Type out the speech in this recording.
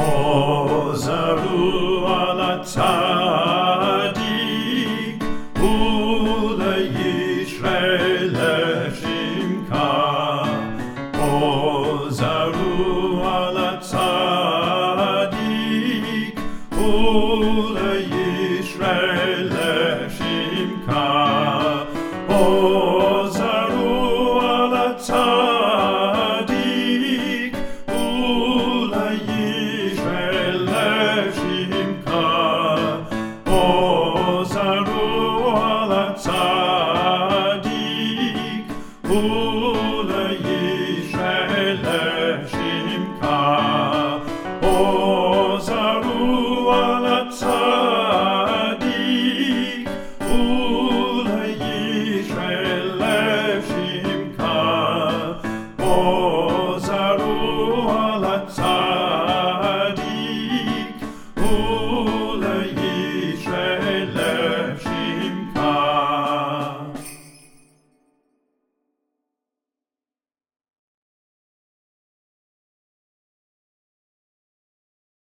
Ozaru ala tzadik, uleYisrael Shimcha. Ozaru ala tzadik, uleYisrael Shimcha. Ozaru ala tzadik, uleYisrael Shimcha. Ozaru ala tzadik,